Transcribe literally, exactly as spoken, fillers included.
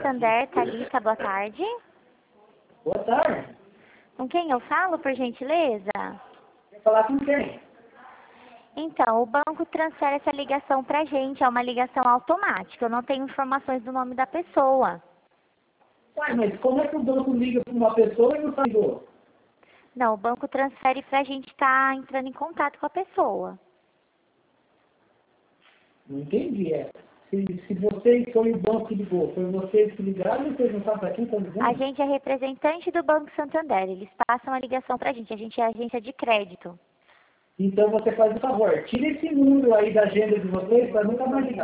Santander, Thalita, boa tarde. Boa tarde. Com quem eu falo, por gentileza? Quer falar com quem? Então, o banco transfere essa ligação pra gente, é uma ligação automática. Eu não tenho informações do nome da pessoa. Uai, mas como é que o banco liga para uma pessoa e não sabe? Não, o banco transfere pra gente estar entrando em contato com a pessoa. Não entendi, é. Se, se vocês foi o banco que ligou, foi vocês que ligaram, vocês não sabem para quem estão ligando? A gente é representante do Banco Santander, eles passam a ligação pra gente, a gente é agência de crédito. Então você faz o favor, tira esse número aí da agenda de vocês para nunca mais ligar.